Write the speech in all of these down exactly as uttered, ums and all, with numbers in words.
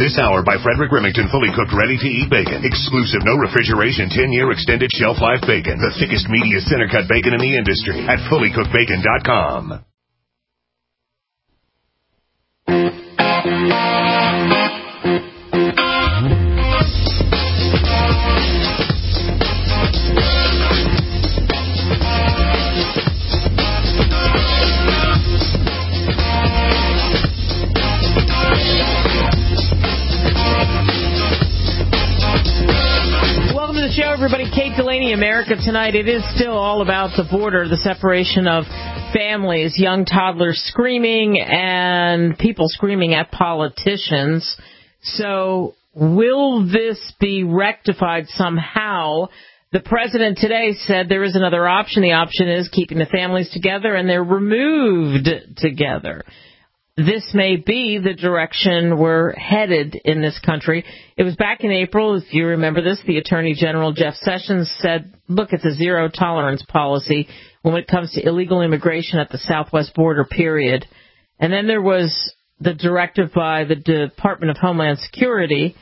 This hour by Frederick Remington, fully cooked, ready-to-eat bacon. Exclusive, no refrigeration, ten-year extended shelf life bacon. The thickest, meatiest, center-cut bacon in the industry at fully cooked bacon dot com. Show, everybody. Kate Delaney, America Tonight. It is still all about the border, the separation of families, young toddlers screaming, and people screaming at politicians. So will this be rectified somehow? The president today said there is another option. The option is keeping the families together, and they're removed together. This may be the direction we're headed in this country. It was back in April, if you remember this, the Attorney General, Jeff Sessions, said, look, it's a zero-tolerance policy when it comes to illegal immigration at the southwest border, period. And then there was the directive by the Department of Homeland Security,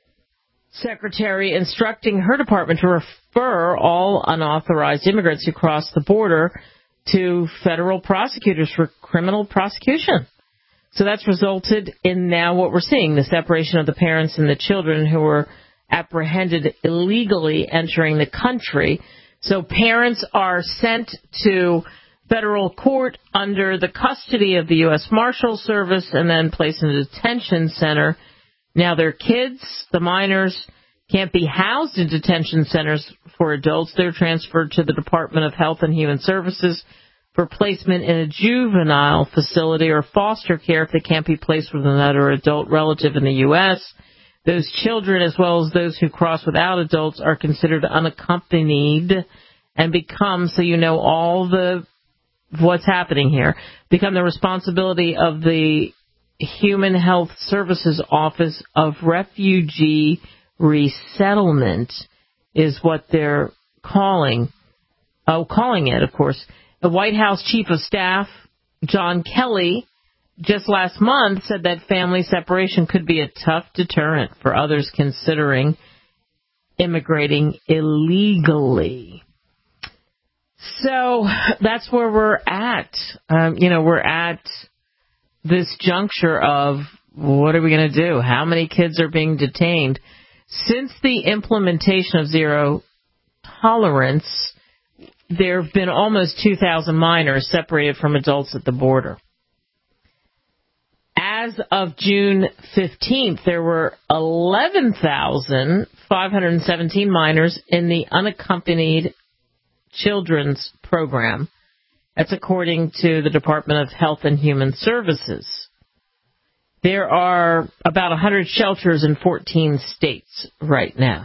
Secretary instructing her department to refer all unauthorized immigrants who cross the border to federal prosecutors for criminal prosecution. So that's resulted in now what we're seeing, the separation of the parents and the children who were apprehended illegally entering the country. So parents are sent to federal court under the custody of the U S Marshal Service and then placed in a detention center. Now their kids, the minors, can't be housed in detention centers for adults. They're transferred to the Department of Health and Human Services for placement in a juvenile facility or foster care if they can't be placed with another adult relative in the U S. Those children, as well as those who cross without adults, are considered unaccompanied and become, so you know all the what's happening here, become the responsibility of the Human Health Services Office of Refugee Resettlement is what they're calling, oh, calling it, of course. The White House Chief of Staff, John Kelly, just last month said that family separation could be a tough deterrent for others considering immigrating illegally. So that's where we're at. Um, you know, we're at this juncture of what are we going to do? How many kids are being detained? Since the implementation of zero tolerance, there have been almost two thousand minors separated from adults at the border. As of June fifteenth, there were eleven thousand five hundred seventeen minors in the unaccompanied children's program. That's according to the Department of Health and Human Services. There are about one hundred shelters in fourteen states right now.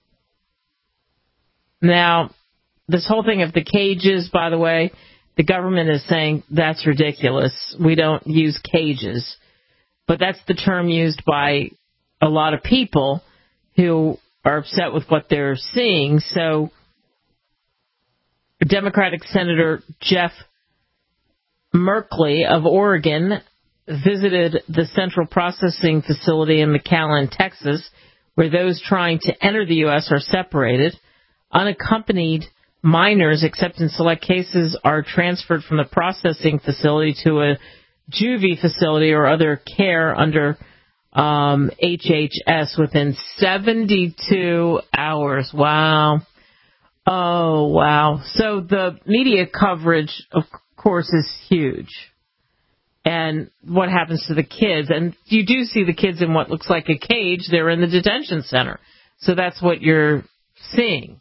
Now, this whole thing of the cages, by the way, the government is saying that's ridiculous. We don't use cages. But that's the term used by a lot of people who are upset with what they're seeing. So Democratic Senator Jeff Merkley of Oregon visited the Central Processing Facility in McAllen, Texas, where those trying to enter the U S are separated. Unaccompanied minors, except in select cases, are transferred from the processing facility to a juvie facility or other care under um, H H S within seventy-two hours. Wow. Oh, wow. So the media coverage, of course, is huge. And what happens to the kids? And you do see the kids in what looks like a cage. They're in the detention center. So that's what you're seeing.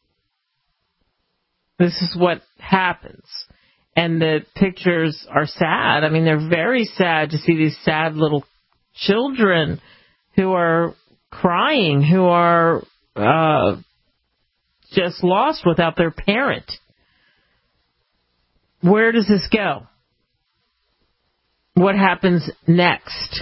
This is what happens. And the pictures are sad. I mean, they're very sad to see these sad little children who are crying, who are uh, just lost without their parent. Where does this go? What happens next?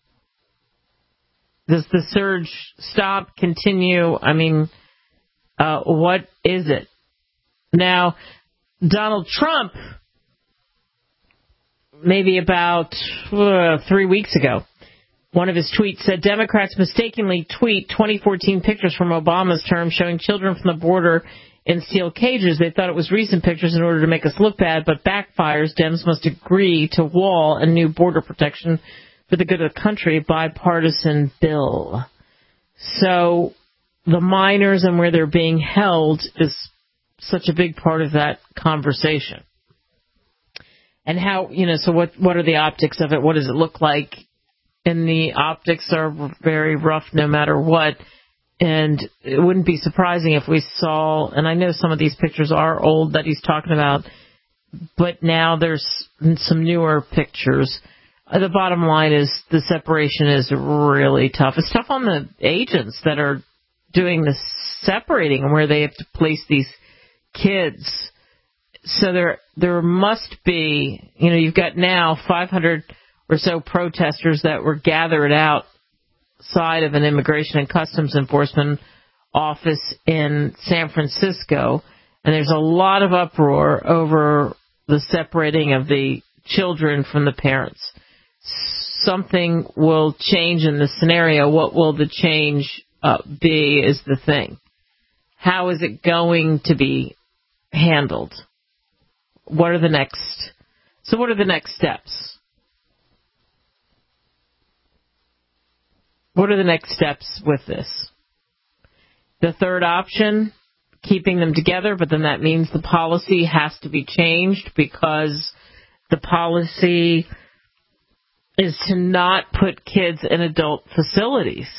Does the surge stop, continue? I mean, uh, what is it? Now, Donald Trump, maybe about uh, three weeks ago, One of his tweets said, Democrats mistakenly tweet twenty fourteen pictures from Obama's term showing children from the border in steel cages. They thought it was recent pictures in order to make us look bad, but backfires. Dems must agree to wall and new border protection for the good of the country, bipartisan bill. So the minors and where they're being held is such a big part of that conversation. And how, you know, so what, what are the optics of it? What does it look like? And the optics are very rough no matter what. And it wouldn't be surprising if we saw, and I know some of these pictures are old that he's talking about, but now there's some newer pictures. The bottom line is the separation is really tough. It's tough on the agents that are doing the separating and where they have to place these kids. So there there must be, you know, you've got now five hundred or so protesters that were gathered outside of an Immigration and Customs Enforcement office in San Francisco, and there's a lot of uproar over the separating of the children from the parents. Something will change in the scenario. What will the change uh, be is the thing. How is it going to be handled? What are the next? So what are the next steps? What are the next steps with this? The third option, keeping them together, but then that means the policy has to be changed because the policy is to not put kids in adult facilities.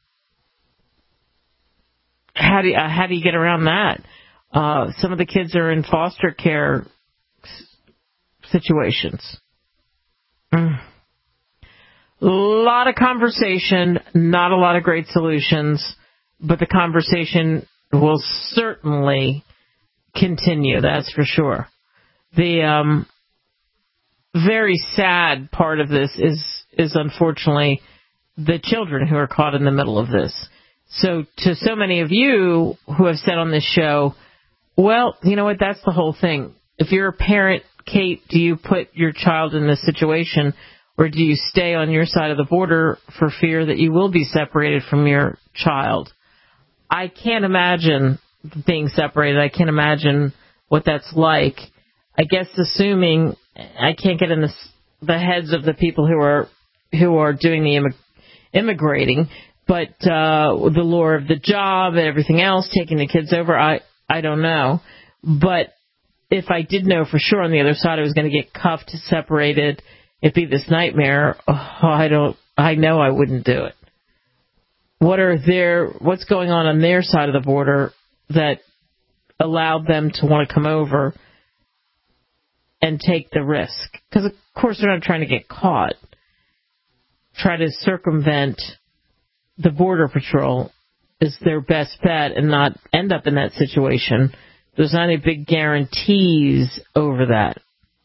How do you, uh, how do you get around that? Uh, some of the kids are in foster care situations. Mm. A lot of conversation, not a lot of great solutions, but the conversation will certainly continue, that's for sure. The um, very sad part of this is, is unfortunately the children who are caught in the middle of this. So to so many of you who have said on this show, well, you know what, that's the whole thing. If you're a parent, Kate, do you put your child in this situation, or do you stay on your side of the border for fear that you will be separated from your child? I can't imagine being separated. I can't imagine what that's like. I guess assuming I can't get in the, the heads of the people who are who are doing the immig- immigrating, but uh, the lure of the job and everything else, taking the kids over, I, I don't know. But if I did know for sure on the other side I was going to get cuffed, separated, it'd be this nightmare. Oh, I don't. I know I wouldn't do it. What are their? What's going on on their side of the border that allowed them to want to come over and take the risk? Because of course they're not trying to get caught. Try to circumvent the Border Patrol is their best bet and not end up in that situation. There's not any big guarantees over that.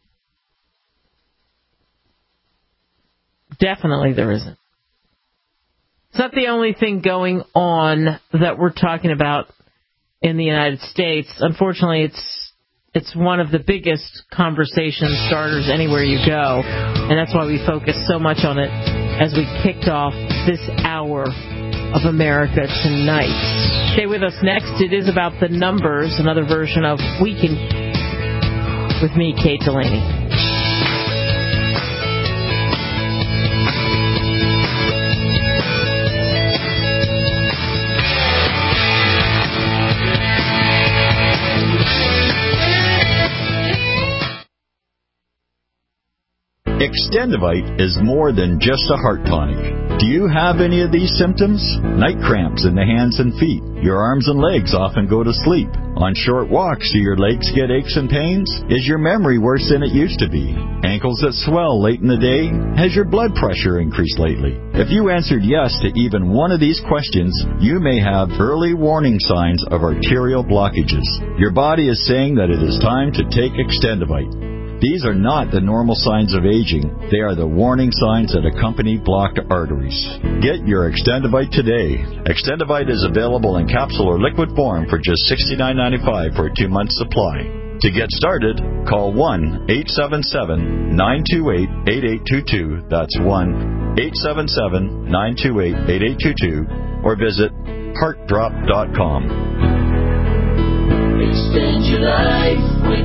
Definitely there isn't. It's not the only thing going on that we're talking about in the United States. Unfortunately, it's it's one of the biggest conversation starters anywhere you go, and that's why we focus so much on it as we kicked off this hour of America Tonight. Stay with us next. It is about the numbers, another version of Weekend with me, Kate Delaney. Extendivite is more than just a heart tonic. Do you have any of these symptoms? Night cramps in the hands and feet. Your arms and legs often go to sleep. On short walks, do your legs get aches and pains? Is your memory worse than it used to be? Ankles that swell late in the day? Has your blood pressure increased lately? If you answered yes to even one of these questions, you may have early warning signs of arterial blockages. Your body is saying that it is time to take Extendivite. These are not the normal signs of aging. They are the warning signs that accompany blocked arteries. Get your Extendivite today. Extendivite is available in capsule or liquid form for just sixty-nine ninety-five for a two-month supply. To get started, call one eight seven seven, nine two eight, eight eight two two. That's one eight seven seven, nine two eight, eight eight two two or visit heart drop dot com. Extend your life with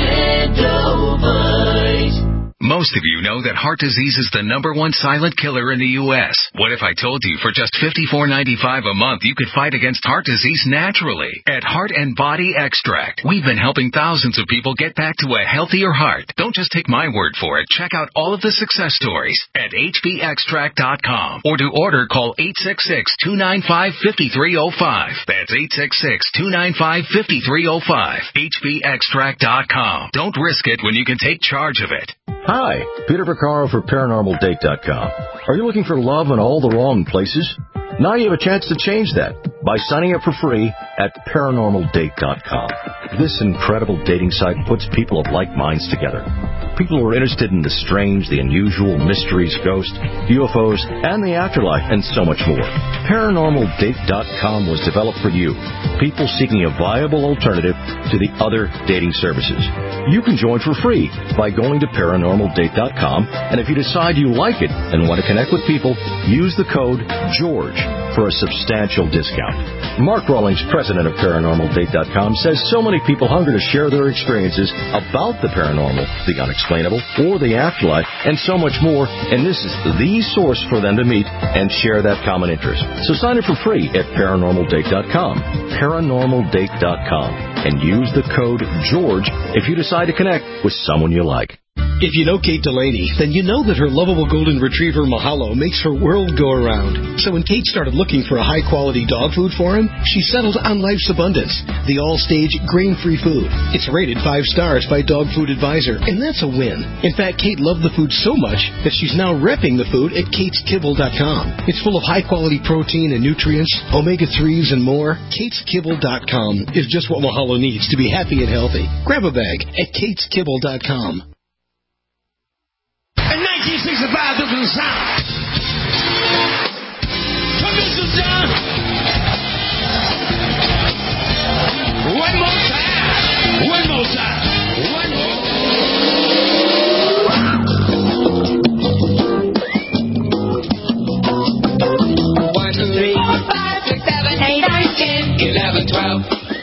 Extendovite. Most of you know that heart disease is the number one silent killer in the U S What if I told you for just fifty-four ninety-five a month you could fight against heart disease naturally? At Heart and Body Extract, we've been helping thousands of people get back to a healthier heart. Don't just take my word for it. Check out all of the success stories at H B extract dot com. Or to order, call eight six six, two nine five, five three zero five. That's eight six six, two nine five, five three zero five. H B extract dot com. Don't risk it when you can take charge of it. Hi, Peter Vaccaro for paranormal date dot com. Are you looking for love in all the wrong places? Now you have a chance to change that by signing up for free at paranormal date dot com. This incredible dating site puts people of like minds together. People who are interested in the strange, the unusual, mysteries, ghosts, U F Os, and the afterlife, and so much more. paranormal date dot com was developed for you, people seeking a viable alternative to the other dating services. You can join for free by going to paranormal date dot com, and if you decide you like it and want to connect with people, use the code GEORGE for a substantial discount. Mark Rawlings, president of paranormal date dot com, says so many people hunger to share their experiences about the paranormal, the unexplainable, or the afterlife, and so much more, and this is the source for them to meet and share that common interest. So sign up for free at paranormal date dot com, paranormal date dot com, and use the code GEORGE if you decide to connect with someone you like. If you know Kate Delaney, then you know that her lovable golden retriever Mahalo makes her world go around. So when Kate started looking for a high-quality dog food for him, she settled on Life's Abundance, the all-stage grain-free food. It's rated five stars by Dog Food Advisor, and that's a win. In fact, Kate loved the food so much that she's now repping the food at kates kibble dot com. It's full of high-quality protein and nutrients, omega threes, and more. kates kibble dot com is just what Mahalo needs to be happy and healthy. Grab a bag at kates kibble dot com. In nineteen sixty-five, this was the sound. Commission John. One more time. One more time. One more. One, two, three, four, five, six, seven, eight, nine, ten, eleven, twelve.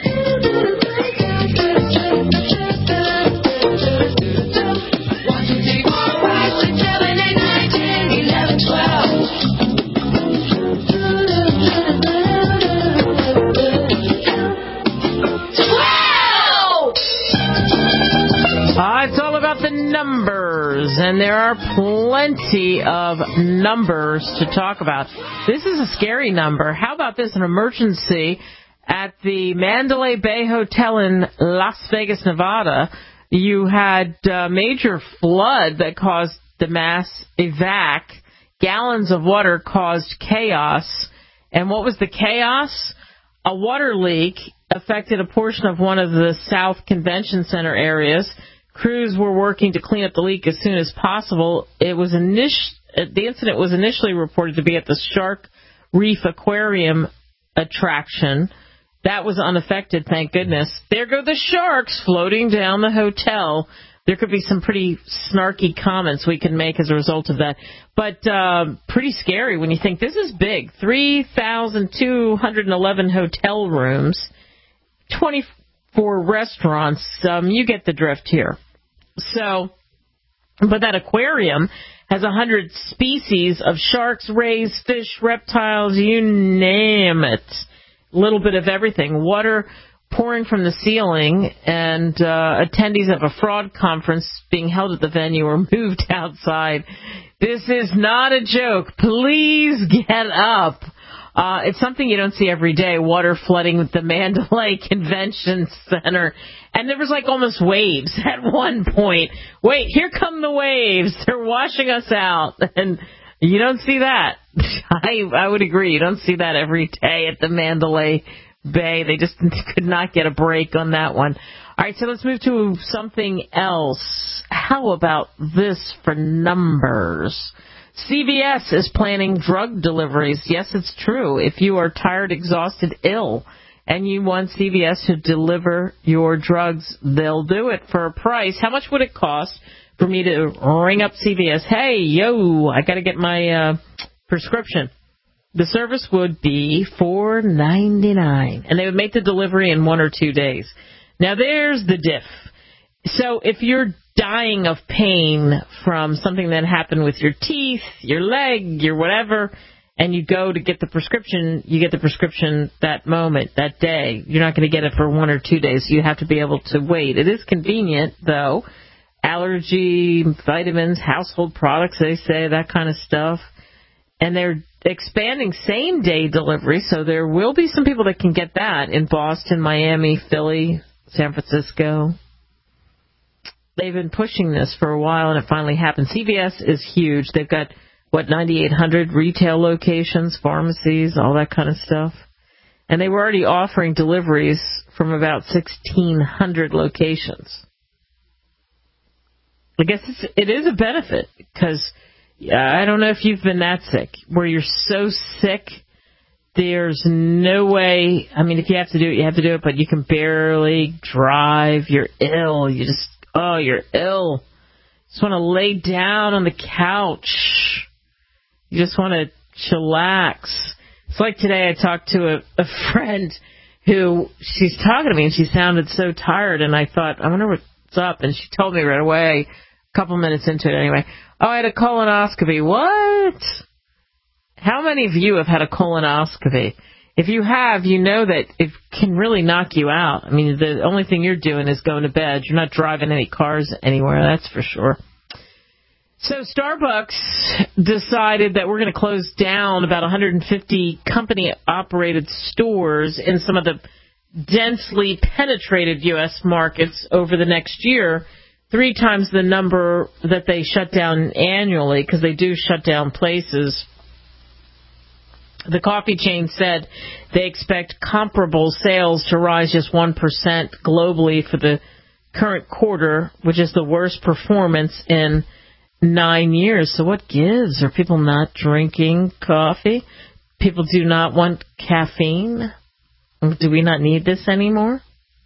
Numbers, and there are plenty of numbers to talk about. This is a scary number. How about this? An emergency at the Mandalay Bay Hotel in Las Vegas, Nevada. You had a major flood that caused the mass evac. Gallons of water caused chaos. And what was the chaos? A water leak affected a portion of one of the South Convention Center areas. Crews were working to clean up the leak as soon as possible. It was init- the incident was initially reported to be at the Shark Reef Aquarium attraction. That was unaffected, thank goodness. There go the sharks floating down the hotel. There could be some pretty snarky comments we can make as a result of that. But uh, pretty scary when you think this is big. three thousand two hundred eleven hotel rooms, twenty-four restaurants. Um, you get the drift here. So, but that aquarium has one hundred species of sharks, rays, fish, reptiles, you name it. A little bit of everything. Water pouring from the ceiling, and uh, attendees of a fraud conference being held at the venue were moved outside. This is not a joke. Please get up. Uh, it's something you don't see every day, water flooding the Mandalay Convention Center. And there was like almost waves at one point. Wait, here come the waves. They're washing us out. And you don't see that. I, I would agree. You don't see that every day at the Mandalay Bay. They just could not get a break on that one. All right, so let's move to something else. How about this for numbers? C V S is planning drug deliveries. Yes, it's true. If you are tired, exhausted, ill, and you want C V S to deliver your drugs, they'll do it for a price. How much would it cost for me to ring up C V S. Hey, yo, I got to get my uh, prescription. The service would be four ninety-nine, and they would make the delivery in one or two days. Now, there's the diff. So if you're dying of pain from something that happened with your teeth, your leg, your whatever, and you go to get the prescription, you get the prescription that moment, that day. You're not going to get it for one or two days, so you have to be able to wait. It is convenient, though. Allergy, vitamins, household products, they say, that kind of stuff. And they're expanding same-day delivery, so there will be some people that can get that in Boston, Miami, Philly, San Francisco. They've been pushing this for a while, and it finally happened. C V S is huge. They've got, what, ninety-eight hundred retail locations, pharmacies, all that kind of stuff. And they were already offering deliveries from about sixteen hundred locations. I guess it's, it is a benefit, because I don't know if you've been that sick, where you're so sick, there's no way. I mean, if you have to do it, you have to do it, but you can barely drive. You're ill. You just, oh, you're ill. Just want to lay down on the couch. You just want to chillax. It's like today I talked to a, a friend who, she's talking to me, and she sounded so tired, and I thought, I wonder what's up, and she told me right away, a couple minutes into it anyway, oh, I had a colonoscopy. What? How many of you have had a colonoscopy? If you have, you know that it can really knock you out. I mean, the only thing you're doing is going to bed. You're not driving any cars anywhere, that's for sure. So Starbucks decided that we're going to close down about one hundred fifty company-operated stores in some of the densely penetrated U S markets over the next year, three times the number that they shut down annually, because they do shut down places. The coffee chain said they expect comparable sales to rise just one percent globally for the current quarter, which is the worst performance in nine years. So what gives? Are people not drinking coffee? People do not want caffeine? Do we not need this anymore?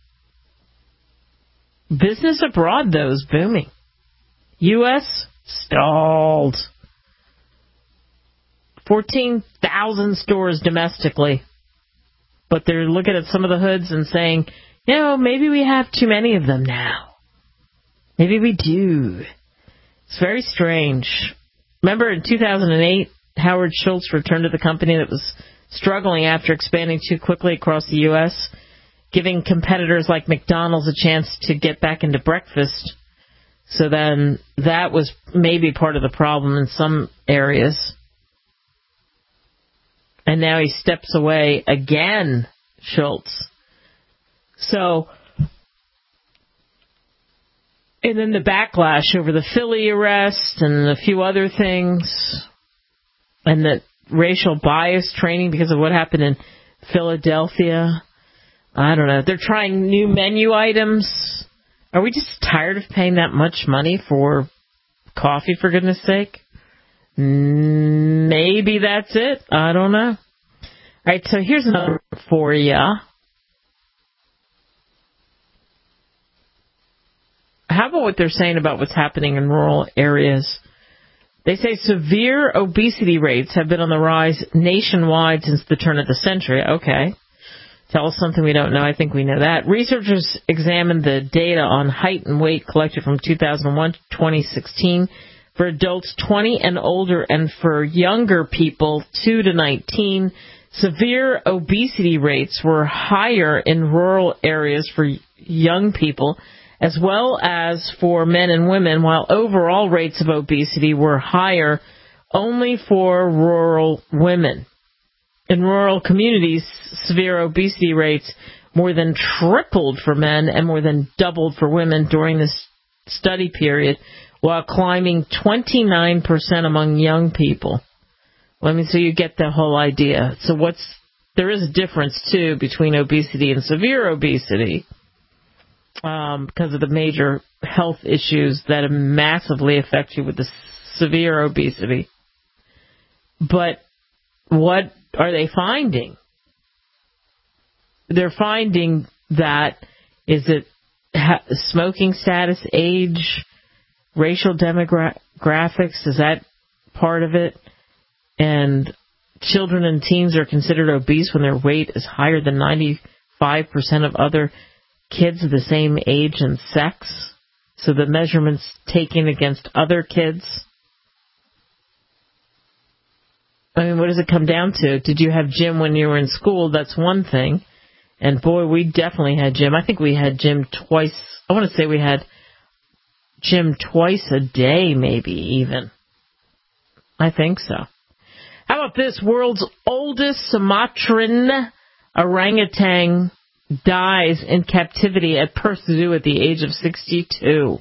Business abroad, though, is booming. U S stalled. fourteen thousand stores domestically. But they're looking at some of the hoods and saying, you know, maybe we have too many of them now. Maybe we do. It's very strange. Remember in two thousand eight, Howard Schultz returned to the company that was struggling after expanding too quickly across the U S, giving competitors like McDonald's a chance to get back into breakfast. So then that was maybe part of the problem in some areas. And now he steps away again, Schultz. So, and then the backlash over the Philly arrest and a few other things, and the racial bias training because of what happened in Philadelphia. I don't know. They're trying new menu items. Are we just tired of paying that much money for coffee, for goodness sake? Maybe that's it. I don't know. All right, so here's another for you. How about what they're saying about what's happening in rural areas? They say severe obesity rates have been on the rise nationwide since the turn of the century. Okay. Tell us something we don't know. I think we know that. Researchers examined the data on height and weight collected from two thousand one to twenty sixteen for adults twenty and older, and for younger people two to nineteen. Severe obesity rates were higher in rural areas for young people as well as for men and women, while overall rates of obesity were higher only for rural women. In rural communities, severe obesity rates more than tripled for men and more than doubled for women during this study period, while climbing twenty-nine percent among young people. Let me so you get the whole idea. So what's there is a difference, too, between obesity and severe obesity um, because of the major health issues that massively affect you with the severe obesity. But what are they finding? They're finding that is it ha- smoking status, age, racial demographics, is that part of it? And children and teens are considered obese when their weight is higher than ninety-five percent of other kids of the same age and sex. So the measurements taken against other kids. I mean, what does it come down to? Did you have gym when you were in school? That's one thing. And boy, we definitely had gym. I think we had gym twice. I want to say we had gym twice a day, maybe even. I think so. How about this? World's oldest Sumatran orangutan dies in captivity at Perth Zoo at the age of sixty-two.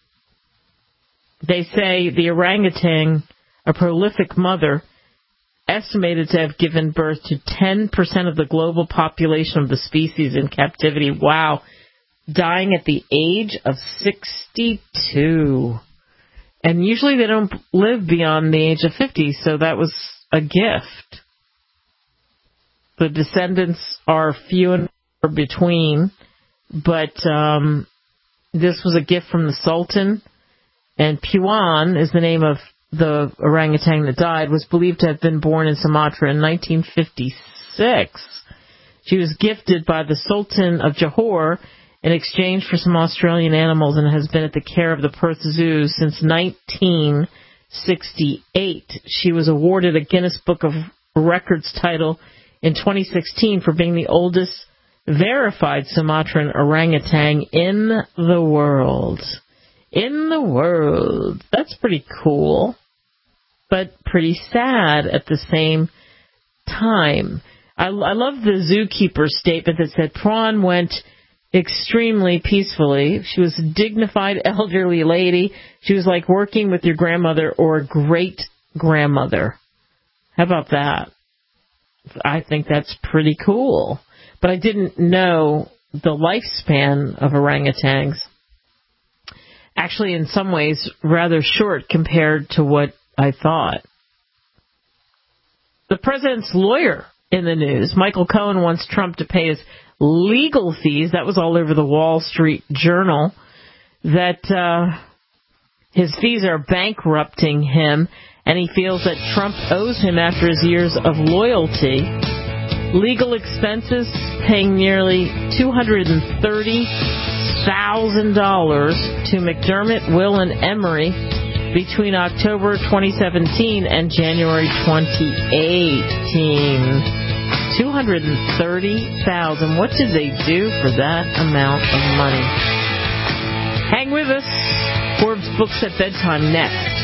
They say the orangutan, a prolific mother, estimated to have given birth to ten percent of the global population of the species in captivity. Wow. Dying at the age of sixty-two. And usually they don't live beyond the age of fifty, so that was a gift. The descendants are few and far between, but um, this was a gift from the Sultan. And Puan is the name of the orangutan that died, was believed to have been born in Sumatra in nineteen fifty-six. She was gifted by the Sultan of Johor in exchange for some Australian animals and has been at the care of the Perth Zoo since nineteen sixty-eight. She was awarded a Guinness Book of Records title in twenty sixteen for being the oldest verified Sumatran orangutan in the world. In the world. That's pretty cool, but pretty sad at the same time. I, I love the zookeeper's statement that said Prawn went extremely peacefully. She was a dignified elderly lady. She was like working with your grandmother or a great-grandmother. How about that? I think that's pretty cool. But I didn't know the lifespan of orangutans. Actually, in some ways, rather short compared to what I thought. The president's lawyer in the news, Michael Cohen, wants Trump to pay his legal fees. That was all over the Wall Street Journal. That uh, his fees are bankrupting him, and he feels that Trump owes him after his years of loyalty. Legal expenses, paying nearly two hundred thirty thousand dollars to McDermott, Will, and Emery between October twenty seventeen and January twenty eighteen. two hundred thirty thousand dollars. What did they do for that amount of money? Hang with us. Forbes Books at Bedtime next.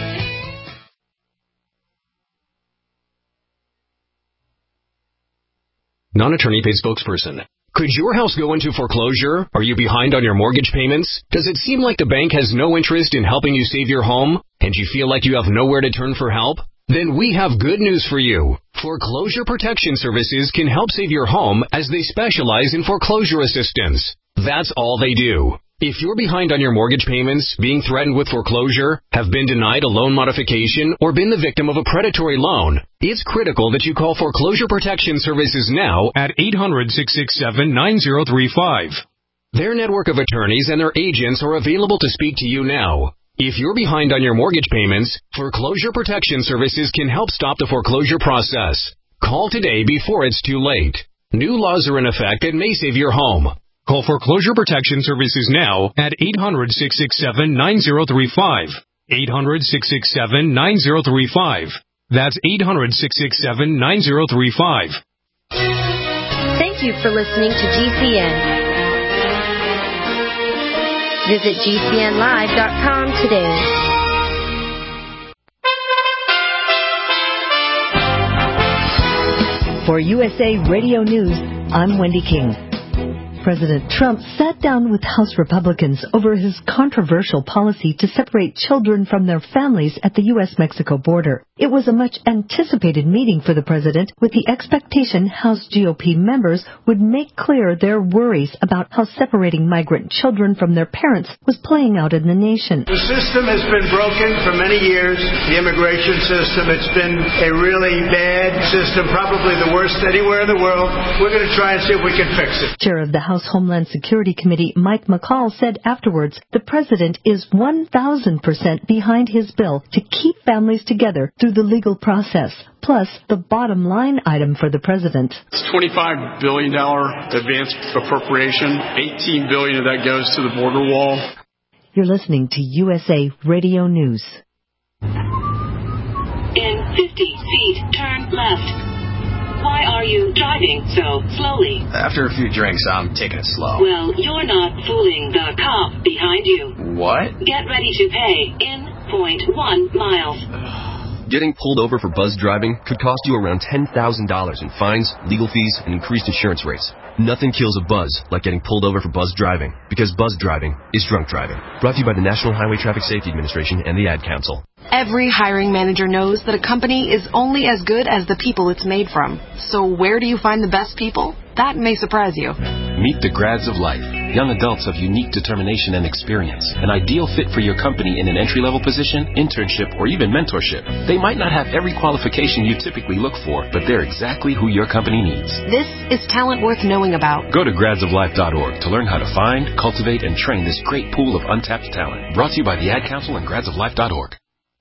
Non-attorney paid spokesperson. Could your house go into foreclosure? Are you behind on your mortgage payments? Does it seem like the bank has no interest in helping you save your home? And you feel like you have nowhere to turn for help? Then we have good news for you. Foreclosure Protection Services can help save your home as they specialize in foreclosure assistance. That's all they do. If you're behind on your mortgage payments, being threatened with foreclosure, have been denied a loan modification, or been the victim of a predatory loan, it's critical that you call Foreclosure Protection Services now at eight hundred, six six seven, nine zero three five. Their network of attorneys and their agents are available to speak to you now. If you're behind on your mortgage payments, Foreclosure Protection Services can help stop the foreclosure process. Call today before it's too late. New laws are in effect that may save your home. Call Foreclosure Protection Services now at eight hundred, six six seven, nine zero three five. eight hundred, six six seven, nine zero three five. That's eight hundred, six six seven, nine zero three five. Thank you for listening to G C N. Visit G C N live dot com today. For U S A Radio News, I'm Wendy King. President Trump sat down with House Republicans over his controversial policy to separate children from their families at the U S Mexico border. It was a much anticipated meeting for the president, with the expectation House G O P members would make clear their worries about how separating migrant children from their parents was playing out in the nation. The system has been broken for many years, the immigration system. It's been a really bad system, probably the worst anywhere in the world. We're going to try and see if we can fix it. Chair of the House House Homeland Security Committee Mike McCall said afterwards the president is one thousand percent behind his bill to keep families together through the legal process. Plus, the bottom line item for the president. It's twenty-five billion dollars advance appropriation. eighteen billion dollars of that goes to the border wall. You're listening to U S A Radio News. In fifty feet, turn left. Why are you driving so slowly? After a few drinks, I'm taking it slow. Well, you're not fooling the cop behind you. What? Get ready to pay in point one miles. Getting pulled over for buzz driving could cost you around ten thousand dollars in fines, legal fees, and increased insurance rates. Nothing kills a buzz like getting pulled over for buzz driving, because buzz driving is drunk driving. Brought to you by the National Highway Traffic Safety Administration and the Ad Council. Every hiring manager knows that a company is only as good as the people it's made from. So where do you find the best people? That may surprise you. Meet the grads of life. Young adults of unique determination and experience. An ideal fit for your company in an entry-level position, internship, or even mentorship. They might not have every qualification you typically look for, but they're exactly who your company needs. This is talent worth knowing about. Go to grads of life dot org to learn how to find, cultivate, and train this great pool of untapped talent. Brought to you by the Ad Council and grads of life dot org.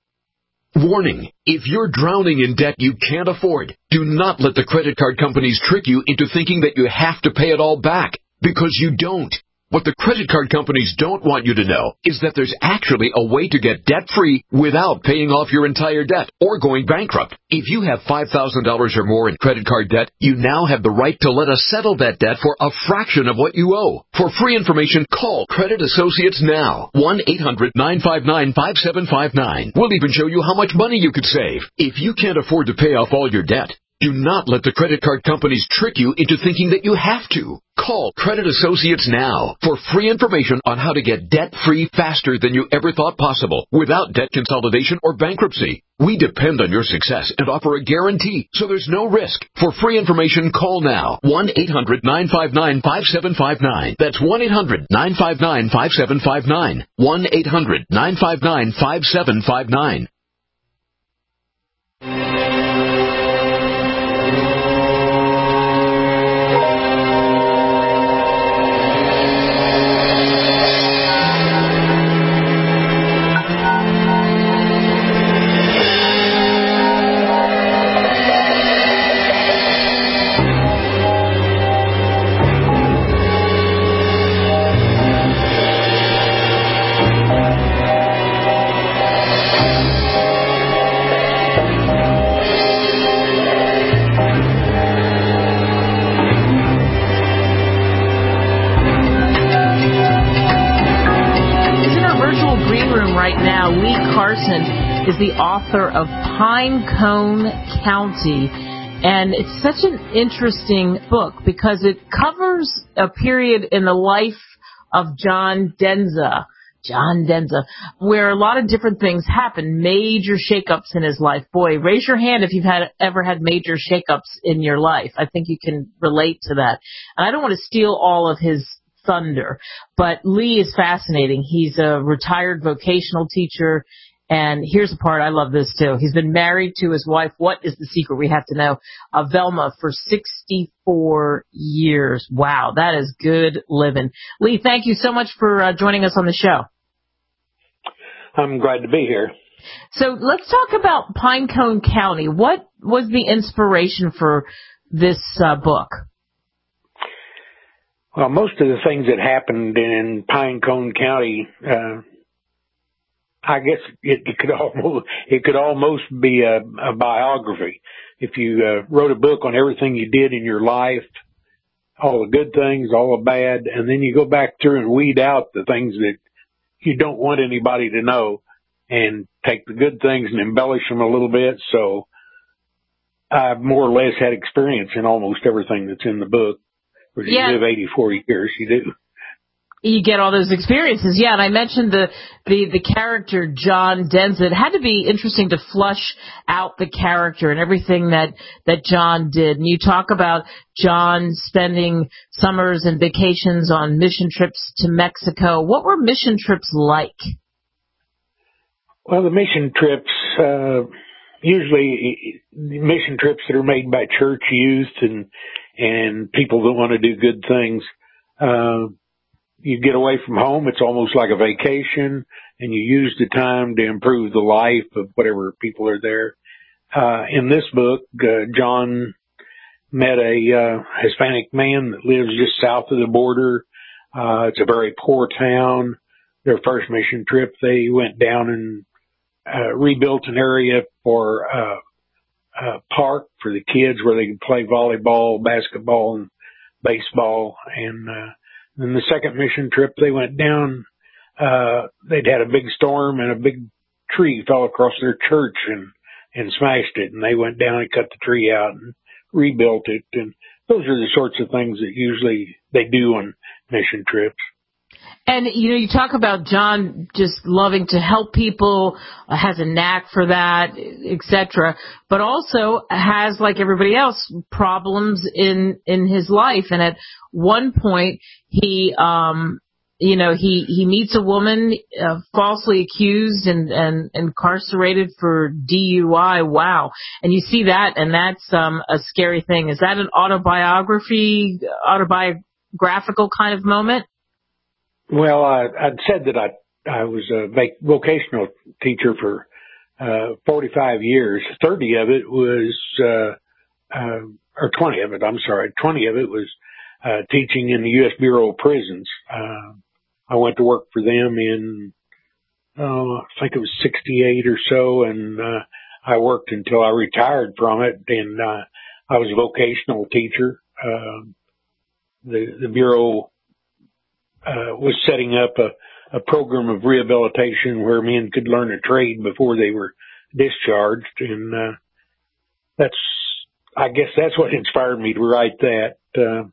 Warning, if you're drowning in debt you can't afford, do not let the credit card companies trick you into thinking that you have to pay it all back, because you don't. What the credit card companies don't want you to know is that there's actually a way to get debt-free without paying off your entire debt or going bankrupt. If you have five thousand dollars or more in credit card debt, you now have the right to let us settle that debt for a fraction of what you owe. For free information, call Credit Associates now. one eight hundred nine five nine five seven five nine. We'll even show you how much money you could save. If you can't afford to pay off all your debt, do not let the credit card companies trick you into thinking that you have to. Call Credit Associates now for free information on how to get debt-free faster than you ever thought possible without debt consolidation or bankruptcy. We depend on your success and offer a guarantee, so there's no risk. For free information, call now. one eight hundred nine five nine five seven five nine. That's one eight hundred nine five nine five seven five nine. one eight hundred nine five nine five seven five nine. Is the author of Pinecone County, and it's such an interesting book because it covers a period in the life of John Denza, John Denza, where a lot of different things happen, major shakeups in his life. Boy, raise your hand if you've had ever had major shakeups in your life. I think you can relate to that. And I don't want to steal all of his thunder, but Lee is fascinating. He's a retired vocational teacher. And here's the part, I love this too. He's been married to his wife, what is the secret we have to know, uh, Velma, for sixty-four years. Wow, that is good living. Lee, thank you so much for uh, joining us on the show. I'm glad to be here. So let's talk about Pinecone County. What was the inspiration for this uh, book? Well, most of the things that happened in Pinecone County, uh, I guess it, it could almost it could almost be a, a biography. If you uh, wrote a book on everything you did in your life, all the good things, all the bad, and then you go back through and weed out the things that you don't want anybody to know, and take the good things and embellish them a little bit. So I've more or less had experience in almost everything that's in the book. When you yeah. live eighty-four years, you do. You get all those experiences, yeah. And I mentioned the, the, the character John Denza. It had to be interesting to flush out the character and everything that, that John did. And you talk about John spending summers and vacations on mission trips to Mexico. What were mission trips like? Well, the mission trips, uh, usually mission trips that are made by church youth and, and people that want to do good things. Uh, you get away from home. It's almost like a vacation, and you use the time to improve the life of whatever people are there. Uh, in this book, uh, John met a uh, Hispanic man that lives just south of the border. Uh, it's a very poor town. Their first mission trip, they went down and uh, rebuilt an area for uh, a park for the kids where they could play volleyball, basketball, and baseball. And uh, then the second mission trip, they went down. Uh, they'd had a big storm and a big tree fell across their church and and smashed it. And they went down and cut the tree out and rebuilt it. And those are the sorts of things that usually they do on mission trips. And, you know, you talk about John just loving to help people, uh, has a knack for that, et cetera, but also has, like everybody else, problems in, in his life. And at one point, he, um, you know, he, he meets a woman uh, falsely accused and, and incarcerated for D U I. Wow. And you see that, and that's um, a scary thing. Is that an autobiography, autobiographical kind of moment? Well, I, I'd said that I I was a vocational teacher for uh, forty-five years. thirty of it was, uh, uh, or twenty of it, I'm sorry, twenty of it was uh, teaching in the U S Bureau of Prisons. Uh, I went to work for them in, oh, I think it was sixty-eight or so, and uh, I worked until I retired from it, and uh, I was a vocational teacher. Uh, the, the Bureau Uh, was setting up a, a program of rehabilitation where men could learn a trade before they were discharged. And, uh, that's, I guess that's what inspired me to write that. Uh,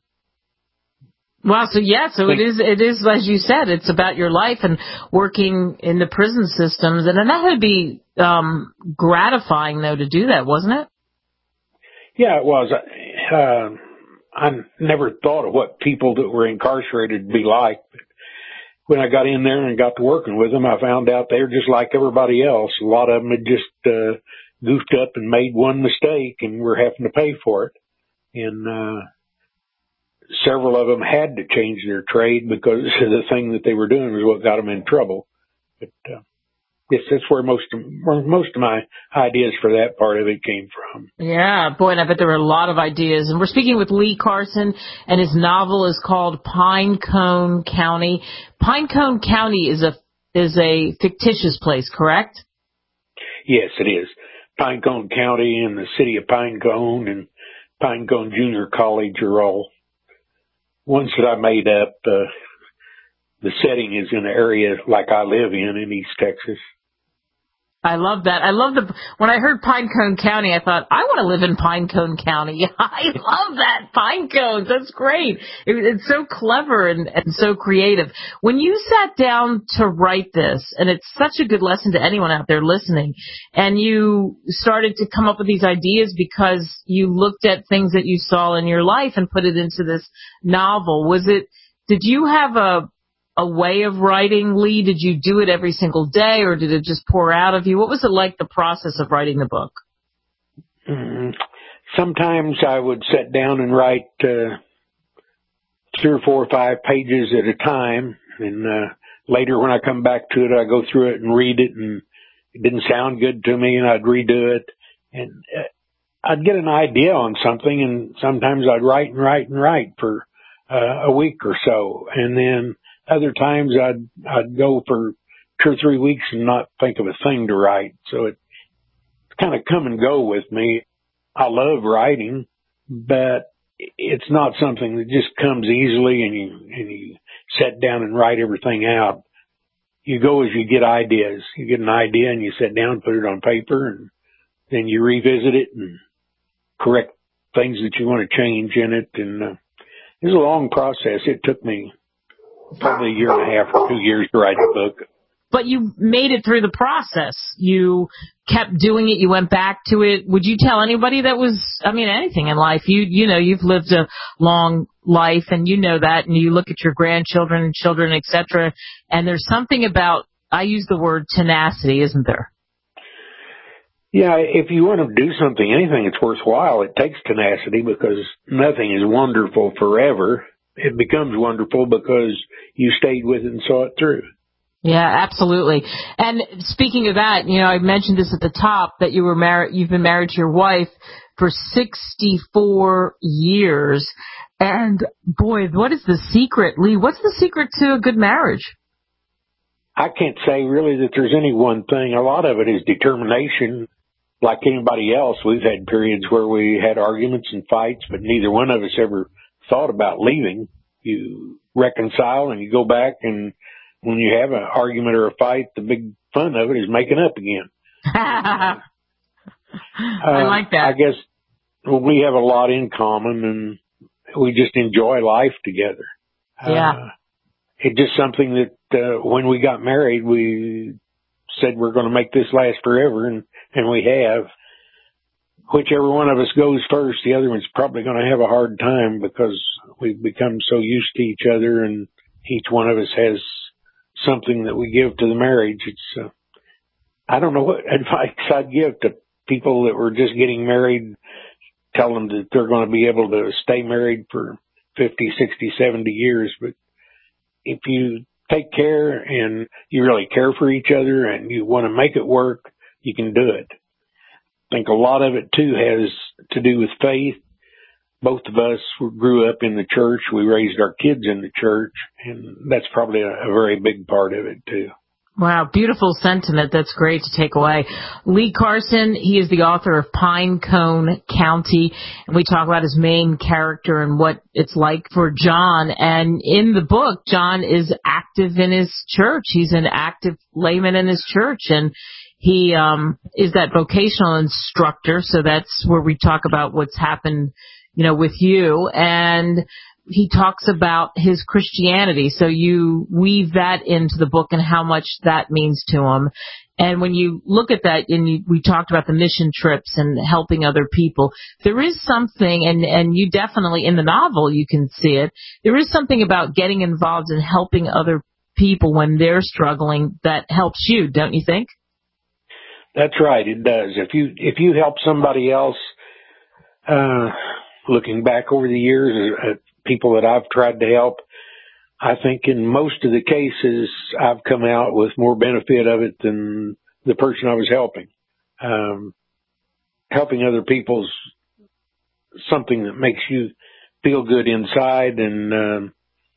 Wow. So yeah, so it is, it is, as you said, it's about your life and working in the prison systems. And then that would be, um, gratifying though to do that, wasn't it? Yeah, it was. Uh, I never thought of what people that were incarcerated would be like. When I got in there and got to working with them, I found out they were just like everybody else. A lot of them had just uh, goofed up and made one mistake and were having to pay for it. And uh, several of them had to change their trade because the thing that they were doing was what got them in trouble. But uh, yes, that's where most of, where most of my ideas for that part of it came from. Yeah, boy, and I bet there were a lot of ideas. And we're speaking with Lee Carson, and his novel is called Pinecone County. Pinecone County is a is a fictitious place, correct? Yes, it is. Pinecone County and the city of Pinecone and Pinecone Junior College are all ones that I made up. Uh, the setting is in an area like I live in in East Texas. I love that. I love the, when I heard Pinecone County, I thought, I want to live in Pinecone County. I love that. Pinecones. That's great. It, it's so clever and, and so creative. When you sat down to write this, and it's such a good lesson to anyone out there listening, and you started to come up with these ideas because you looked at things that you saw in your life and put it into this novel, was it, did you have a, a way of writing, Lee? Did you do it every single day, or did it just pour out of you? What was it like, the process of writing the book? Mm, sometimes I would sit down and write uh, three or four or five pages at a time, and uh, later when I come back to it, I go through it and read it, and it didn't sound good to me, and I'd redo it, and uh, I'd get an idea on something, and sometimes I'd write and write and write for uh, a week or so, and then other times I'd, I'd go for two or three weeks and not think of a thing to write. So it kind of come and go with me. I love writing, but it's not something that just comes easily and you, and you sit down and write everything out. You go as you get ideas. You get an idea and you sit down, put it on paper, and then you revisit it and correct things that you want to change in it. And uh, it was a long process. It took me probably a year and a half or two years to write the book. But you made it through the process. You kept doing it. You went back to it. Would you tell anybody that was, I mean, anything in life? You, you know, you've lived a long life and you know that, and you look at your grandchildren and children, et cetera. And there's something about, I use the word tenacity, isn't there? Yeah, if you want to do something, anything that's worthwhile, it takes tenacity because nothing is wonderful forever. it becomes wonderful because you stayed with it and saw it through. Yeah, absolutely. And speaking of that, you know, I mentioned this at the top that you were married. You've been married to your wife for sixty-four years. And boy, what is the secret, Lee? What's the secret to a good marriage? I can't say really that there's any one thing. A lot of it is determination. Like anybody else, we've had periods where we had arguments and fights, but neither one of us ever thought about leaving. You reconcile and you go back, and when you have an argument or a fight, the big fun of it is making up again. I uh, like that. I guess well, we have a lot in common, and we just enjoy life together. Yeah. Uh, it's just something that uh, when we got married, we said we're going to make this last forever, and, and we have. Whichever one of us goes first, the other one's probably going to have a hard time because we've become so used to each other, and each one of us has something that we give to the marriage. It's, uh, I don't know what advice I'd give to people that were just getting married, tell them that they're going to be able to stay married for fifty, sixty, seventy years. But if you take care and you really care for each other and you want to make it work, you can do it. I think a lot of it, too, has to do with faith. Both of us grew up in the church. We raised our kids in the church, and that's probably a, a very big part of it, too. Wow, beautiful sentiment. That's great to take away. Lee Carson, he is the author of Pine Cone County, and we talk about his main character and what it's like for John. And in the book, John is active in his church. He's an active layman in his church, and he um is that vocational instructor, so that's where we talk about what's happened, you know, with you. And he talks about his Christianity. So you weave that into the book and how much that means to him. And when you look at that, and you, we talked about the mission trips and helping other people, there is something, and, and you definitely, in the novel, you can see it, there is something about getting involved in helping other people when they're struggling that helps you, don't you think? That's right, it does. If you, if you help somebody else, uh, looking back over the years at people that I've tried to help, I think in most of the cases I've come out with more benefit of it than the person I was helping. Um, helping other people's something that makes you feel good inside, and um,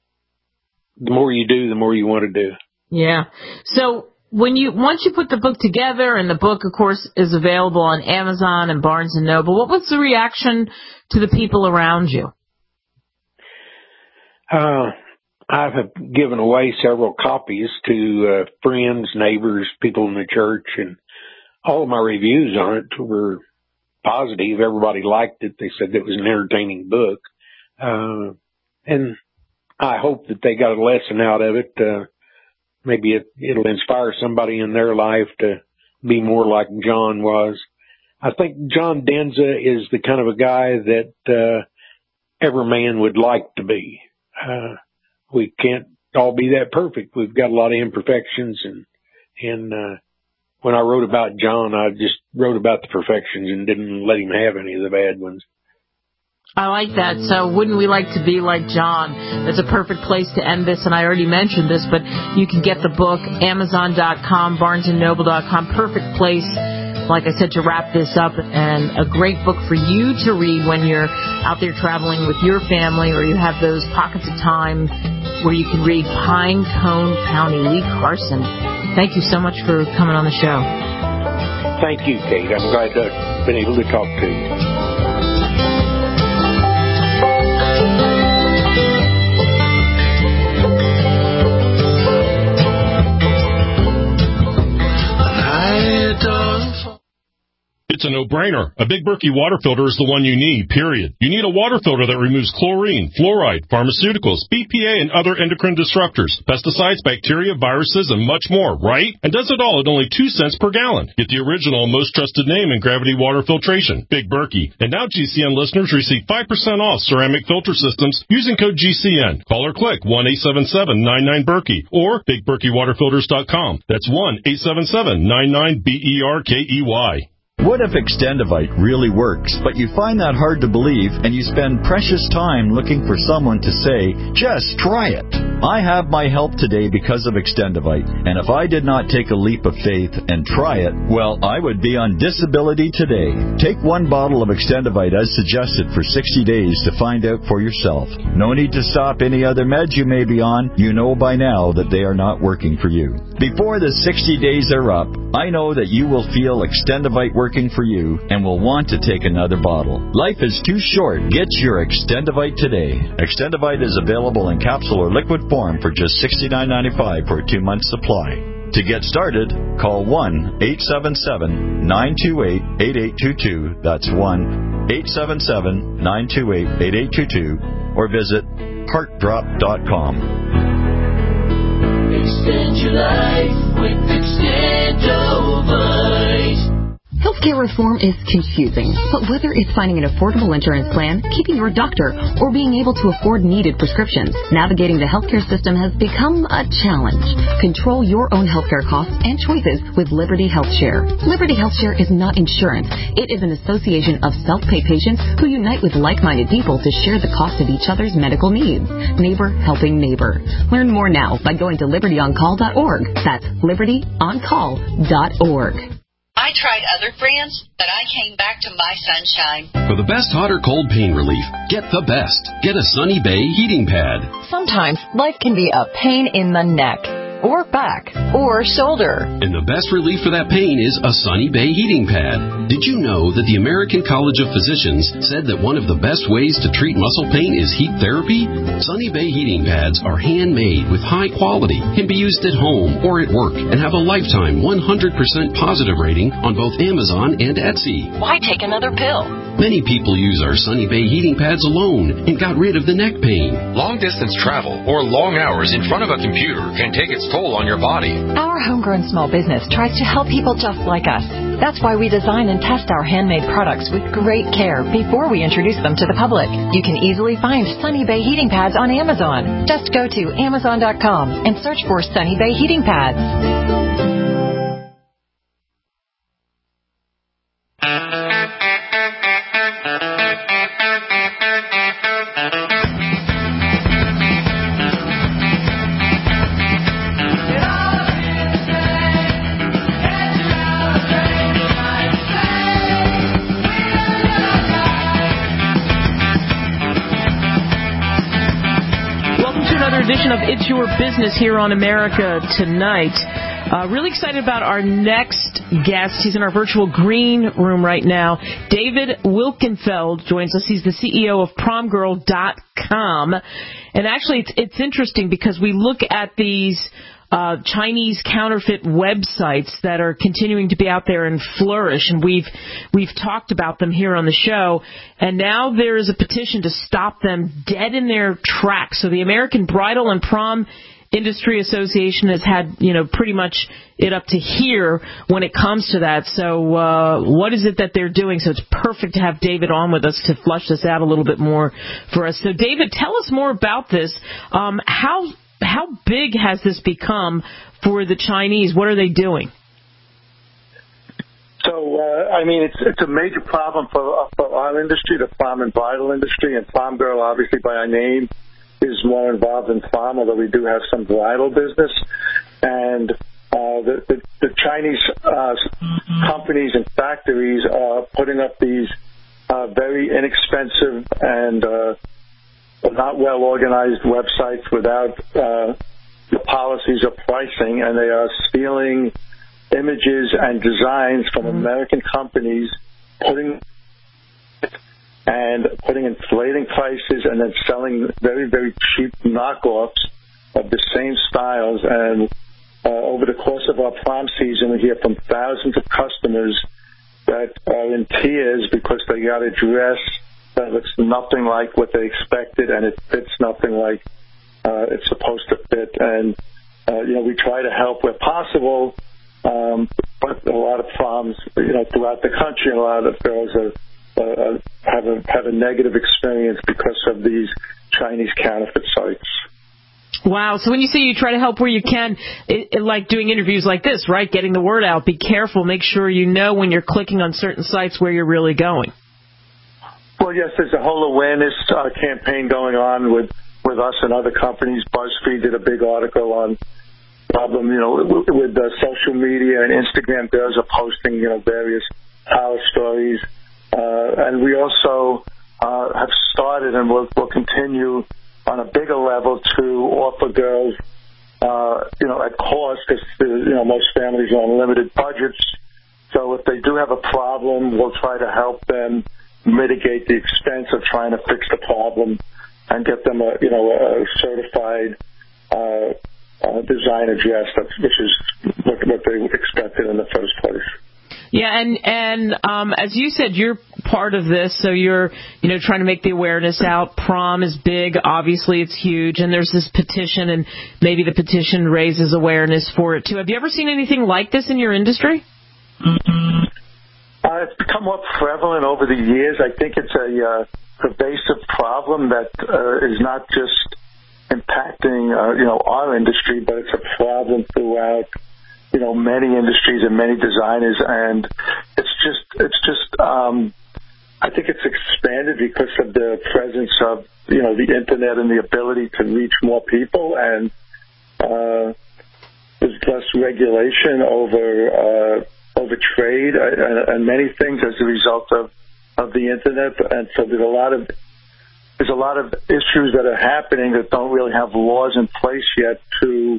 the more you do, the more you want to do. Yeah. So when you once you put the book together, and the book, of course, is available on Amazon and Barnes and Noble, what was the reaction to the people around you? Uh, I have given away several copies to uh, friends, neighbors, people in the church, and all of my reviews on it were positive. Everybody liked it. They said it was an entertaining book. Uh, and I hope that they got a lesson out of it. Uh, maybe it, it'll inspire somebody in their life to be more like John was. I think John Denza is the kind of a guy that uh, every man would like to be. Uh, we can't all be that perfect. We've got a lot of imperfections, and, and, uh, when I wrote about John, I just wrote about the perfections and didn't let him have any of the bad ones. I like that. So wouldn't we like to be like John? That's a perfect place to end this, and I already mentioned this, but you can get the book, Amazon dot com, Barnes and Noble dot com. Perfect place, like I said, to wrap this up, and a great book for you to read when you're out there traveling with your family, or you have those pockets of time where you can read Pine Cone County. Lee Carson, thank you so much for coming on the show. Thank you, Kate. I'm glad to have been able to talk to you. It's a no-brainer. A Big Berkey water filter is the one you need, period. You need a water filter that removes chlorine, fluoride, pharmaceuticals, B P A, and other endocrine disruptors, pesticides, bacteria, viruses, and much more, right? And does it all at only two cents per gallon. Get the original, most trusted name in gravity water filtration, Big Berkey. And now G C N listeners receive five percent off ceramic filter systems using code G C N. Call or click one eight seven seven nine nine Berkey or big berkey water filters dot com. That's one eight seven seven nine nine B E R K E Y. What if Extendivite really works, but you find that hard to believe and you spend precious time looking for someone to say, just try it? I have my help today because of Extendivite, and if I did not take a leap of faith and try it, well, I would be on disability today. Take one bottle of Extendivite as suggested for sixty days to find out for yourself. No need to stop any other meds you may be on. You know by now that they are not working for you. Before the sixty days are up, I know that you will feel Extendivite working for you and will want to take another bottle. Life is too short. Get your Extendivite today. Extendivite is available in capsule or liquid form for just sixty-nine ninety-five for a two-month supply. To get started, call one eight seven seven, nine two eight, eight eight two two. That's one eight seven seven, nine two eight, eight eight two two. Or visit heart drop dot com. Extend your life with Extendivite. Healthcare reform is confusing, but whether it's finding an affordable insurance plan, keeping your doctor, or being able to afford needed prescriptions, navigating the healthcare system has become a challenge. Control your own healthcare costs and choices with Liberty HealthShare. Liberty HealthShare is not insurance. It is an association of self-pay patients who unite with like-minded people to share the cost of each other's medical needs. Neighbor helping neighbor. Learn more now by going to liberty on call dot org. That's liberty on call dot org. I tried other brands, but I came back to My Sunshine. For the best hot or cold pain relief, get the best. Get a Sunny Bay heating pad. Sometimes life can be a pain in the neck, or back, or shoulder. And the best relief for that pain is a Sunny Bay heating pad. Did you know that the American College of Physicians said that one of the best ways to treat muscle pain is heat therapy? Sunny Bay heating pads are handmade with high quality, can be used at home or at work, and have a lifetime one hundred percent positive rating on both Amazon and Etsy. Why take another pill? Many people use our Sunny Bay heating pads alone and got rid of the neck pain. Long-distance travel or long hours in front of a computer can take its toll on your body. Our homegrown small business tries to help people just like us. That's why we design and test our handmade products with great care before we introduce them to the public. You can easily find Sunny Bay heating pads on Amazon. Just go to amazon dot com and search for Sunny Bay heating pads. Edition of It's Your Business here on America Tonight. Uh, really excited about our next guest. He's in our virtual green room right now. David Wilkenfeld joins us. He's the C E O of prom girl dot com. And actually, it's, it's interesting because we look at these Uh, Chinese counterfeit websites that are continuing to be out there and flourish, and we've we've talked about them here on the show. And now there is a petition to stop them dead in their tracks. So the American Bridal and Prom Industry Association has had, you know, pretty much it up to here when it comes to that. So uh, what is it that they're doing? So it's perfect to have David on with us to flush this out a little bit more for us. So David, tell us more about this. Um, how How big has this become for the Chinese? What are they doing? So, uh, I mean, it's it's a major problem for, for our industry, the prom and bridal industry. And Prom Girl, obviously, by our name, is more involved in prom, although we do have some bridal business. And uh, the, the, the Chinese uh, companies and factories are putting up these uh, very inexpensive and uh, not well-organized websites without uh, the policies of pricing, and they are stealing images and designs from mm-hmm. American companies, putting and putting inflating prices, and then selling very, very cheap knockoffs of the same styles. And uh, over the course of our prom season, we hear from thousands of customers that are in tears because they got a dress that looks nothing like what they expected, and it fits nothing like uh, it's supposed to fit. And, uh, you know, we try to help where possible, um, but a lot of proms, you know, throughout the country, a lot of girls are, uh, have, a, have a negative experience because of these Chinese counterfeit sites. Wow. So when you say you try to help where you can, it, it, like doing interviews like this, right? Getting the word out. Be careful. Make sure you know when you're clicking on certain sites where you're really going. Well, yes, there's a whole awareness uh, campaign going on with, with us and other companies. BuzzFeed did a big article on problem, you know, with, with uh, social media and Instagram. Girls are posting, you know, various power stories. Uh, and we also uh, have started and will will continue on a bigger level to offer girls, uh, you know, at cost, because, you know, most families are on limited budgets. So if they do have a problem, we'll try to help them mitigate the expense of trying to fix the problem and get them a, you know, a certified uh, uh, designer dress, which is what, what they expected in the first place. Yeah, and and um, as you said, you're part of this, so you're you know trying to make the awareness out. Prom is big, obviously it's huge, and there's this petition, and maybe the petition raises awareness for it too. Have you ever seen anything like this in your industry? Mm-hmm. Uh, it's become more prevalent over the years. I think it's a uh, pervasive problem that uh, is not just impacting uh, you know our industry, but it's a problem throughout, you know, many industries and many designers, and it's just, it's just, um, I think it's expanded because of the presence of, you know, the internet and the ability to reach more people, and uh, there's less regulation over uh, over trade and, and many things as a result of, of the internet, and so there's a lot of there's a lot of issues that are happening that don't really have laws in place yet to.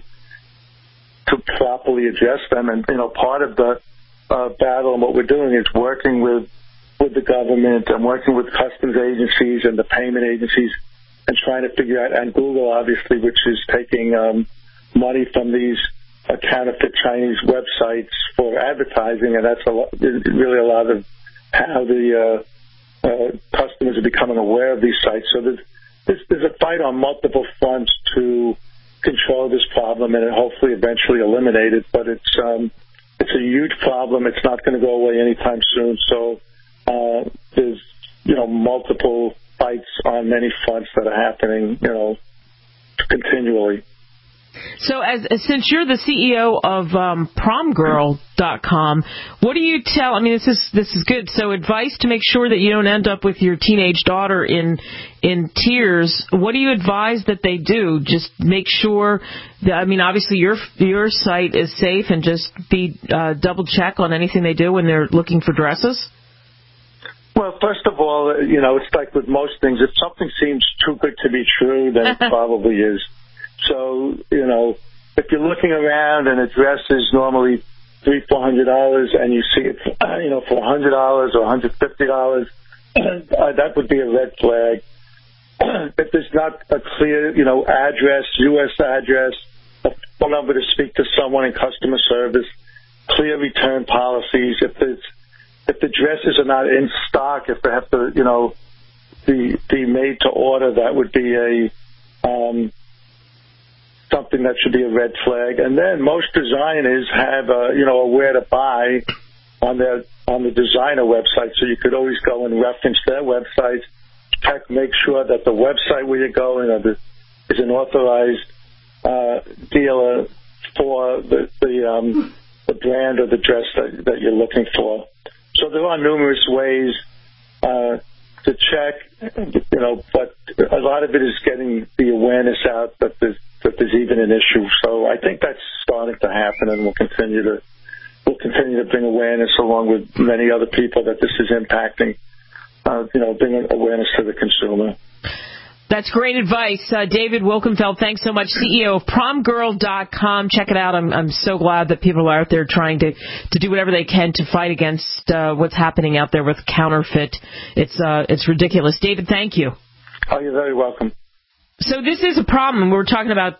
to properly address them. And, you know, part of the uh, battle and what we're doing is working with with the government and working with customs agencies and the payment agencies and trying to figure out, and Google, obviously, which is taking um, money from these uh, counterfeit Chinese websites for advertising, and that's a lot, really a lot of how the uh, uh, customers are becoming aware of these sites. So there's, there's, there's a fight on multiple fronts to control this problem and hopefully eventually eliminate it, but it's um, it's a huge problem. It's not going to go away anytime soon. So uh, there's you know multiple fights on many fronts that are happening, you know, continually. So, as, as since you're the C E O of um, prom girl dot com, what do you tell? I mean, this is this is good. So, advice to make sure that you don't end up with your teenage daughter in in tears. What do you advise that they do? Just make sure that, I mean, obviously your your site is safe, and just be uh, double check on anything they do when they're looking for dresses. Well, first of all, you know, it's like with most things. If something seems too good to be true, then it probably is. So, you know, if you're looking around and a dress is normally three, four hundred dollars, and you see it, uh, you know, for a hundred dollars or a hundred fifty dollars, uh, that would be a red flag. If there's not a clear, you know, address, U S address, a phone number to speak to someone in customer service, clear return policies. If there's, if the dresses are not in stock, if they have to, you know, be be made to order, that would be a um, something that should be a red flag. And then most designers have, uh, you know, a where to buy on their on the designer website, so you could always go and reference their website, check, make sure that the website where you're going is an authorized uh, dealer for the the, um, the brand or the dress that, that you're looking for. So there are numerous ways uh, to check, you know, but a lot of it is getting the awareness out that there's that there's even an issue. So I think that's starting to happen, and we'll continue to we'll continue to bring awareness along with many other people that this is impacting. Uh, you know, bring awareness to the consumer. That's great advice. Uh, David Wilkenfeld, thanks so much, C E O of prom girl dot com. Check it out. I'm, I'm so glad that people are out there trying to, to do whatever they can to fight against uh, what's happening out there with counterfeit. It's uh, it's ridiculous. David, thank you. Oh, you're very welcome. So this is a problem. We're talking about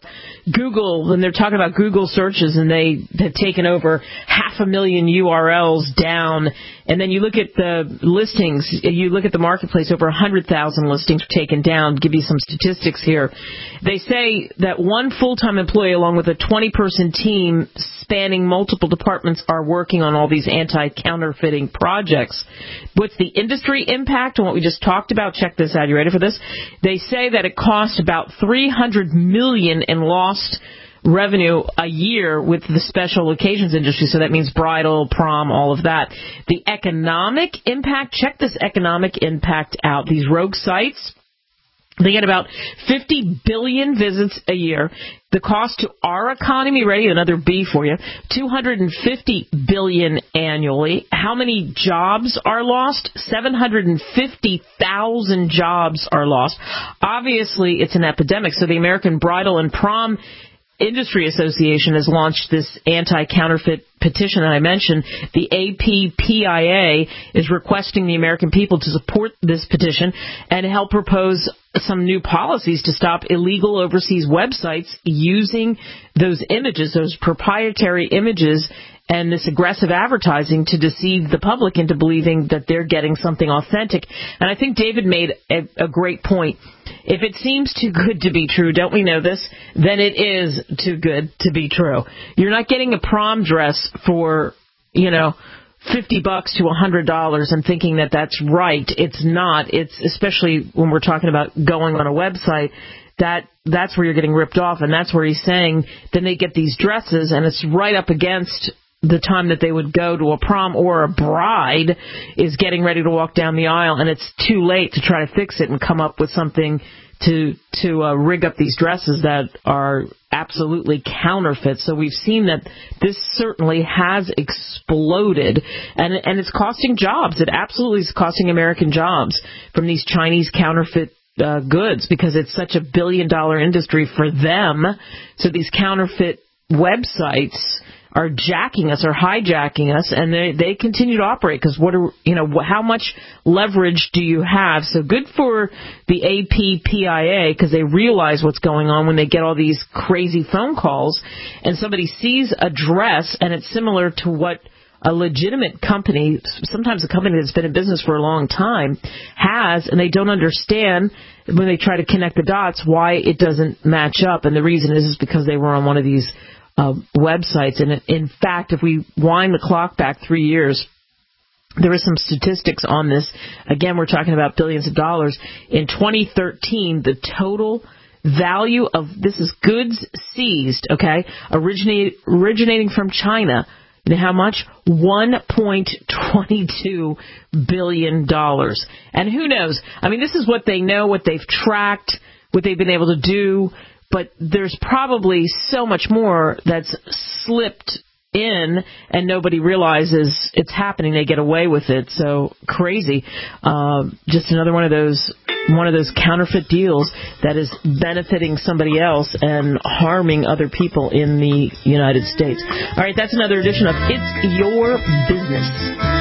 Google, when they're talking about Google searches, and they have taken over half a million U R Ls down, and then you look at the listings, you look at the marketplace, over one hundred thousand listings were taken down. Give you some statistics here. They say that one full-time employee, along with a twenty-person team spanning multiple departments, are working on all these anti-counterfeiting projects. What's the industry impact on what we just talked about? Check this out. You ready for this? They say that it costs about three hundred million dollars in lost revenue a year with the special occasions industry. So that means bridal, prom, all of that. The economic impact, check this economic impact out. These rogue sites, they get about fifty billion visits a year. The cost to our economy, ready, another B for you, two hundred fifty billion annually. How many jobs are lost? seven hundred fifty thousand jobs are lost. Obviously, it's an epidemic. So the American Bridal and Prom Industry Association has launched this anti-counterfeit petition that I mentioned. The A P P I A is requesting the American people to support this petition and help propose some new policies to stop illegal overseas websites using those images, those proprietary images, and this aggressive advertising to deceive the public into believing that they're getting something authentic. And I think David made a, a great point. If it seems too good to be true, don't we know this? Then it is too good to be true. You're not getting a prom dress for, you know, fifty bucks to one hundred dollars and thinking that that's right. It's not. It's especially when we're talking about going on a website. That that's where you're getting ripped off, and that's where he's saying then they get these dresses, and it's right up against the time that they would go to a prom, or a bride is getting ready to walk down the aisle, and it's too late to try to fix it and come up with something to to uh, rig up these dresses that are absolutely counterfeit. So we've seen that this certainly has exploded, and and it's costing jobs. It absolutely is costing American jobs from these Chinese counterfeit uh, goods, because it's such a billion dollar industry for them. So these counterfeit websites are jacking us or hijacking us, and they they continue to operate, because what are you know how much leverage do you have? So good for the A P P I A, because they realize what's going on when they get all these crazy phone calls, and somebody sees a dress and it's similar to what a legitimate company, sometimes a company that's been in business for a long time, has, and they don't understand when they try to connect the dots why it doesn't match up. And the reason is, is because they were on one of these Uh, websites. And in fact, if we wind the clock back three years, there are some statistics on this. Again, we're talking about billions of dollars. In twenty thirteen, the total value of, this is goods seized, okay, originate, originating from China. You know how much? one point two two billion dollars. And who knows? I mean, this is what they know, what they've tracked, what they've been able to do. But there's probably so much more that's slipped in and nobody realizes it's happening. They get away with it. So crazy. Uh, just another one of those one of those counterfeit deals that is benefiting somebody else and harming other people in the United States. All right, that's another edition of It's Your Business.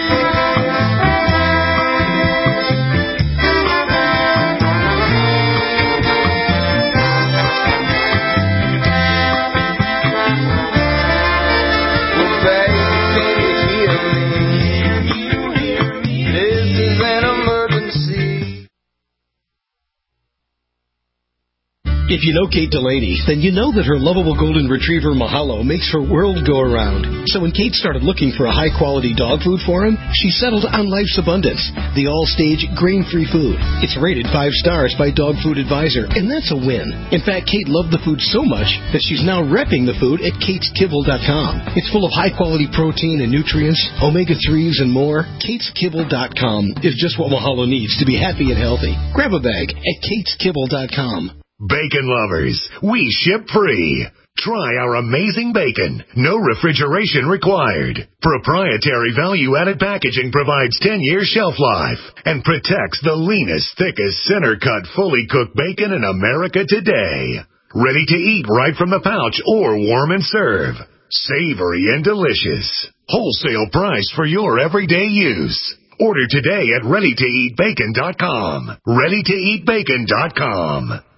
If you know Kate Delaney, then you know that her lovable golden retriever Mahalo makes her world go around. So when Kate started looking for a high-quality dog food for him, she settled on Life's Abundance, the all-stage grain-free food. It's rated five stars by Dog Food Advisor, and that's a win. In fact, Kate loved the food so much that she's now repping the food at kates kibble dot com. It's full of high-quality protein and nutrients, omega threes, and more. kates kibble dot com is just what Mahalo needs to be happy and healthy. Grab a bag at kates kibble dot com. Bacon lovers, we ship free. Try our amazing bacon. No refrigeration required. Proprietary value-added packaging provides ten year shelf life and protects the leanest, thickest, center-cut, fully cooked bacon in America today. Ready to eat right from the pouch or warm and serve. Savory and delicious. Wholesale price for your everyday use. Order today at ready to eat bacon dot com. ready to eat bacon dot com.